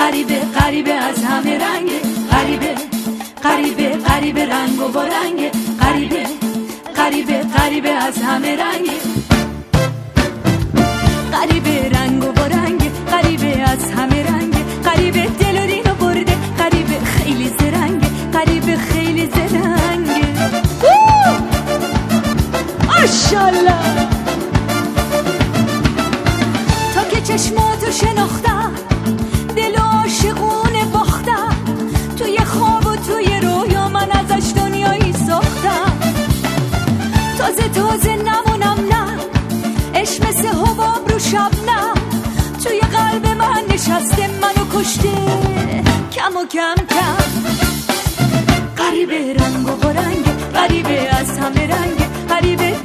غریبه غریبه از همه رنگه، غریبه غریبه غریبه رنگ و رنگه، غریبه غریبه غریبه از همه رنگه، غریبه رنگ و رنگه، غریبه از همه رنگه، غریبه دل و دینو برده، غریبه خیلی زرنگه، غریبه خیلی زرنگه. ماشاءالله تا که چشماتو شناختم دل عاشقونه باختم، توی خواب و توی رویا من ازش دنیایی ساختم، تازه تازه نمونم نه عشق مثل حباب رو شبنم، توی قلب من نشسته منو کشته کم و کم کم، غریبه رنگ و رنگ، غریبه از همه رنگ، غریبه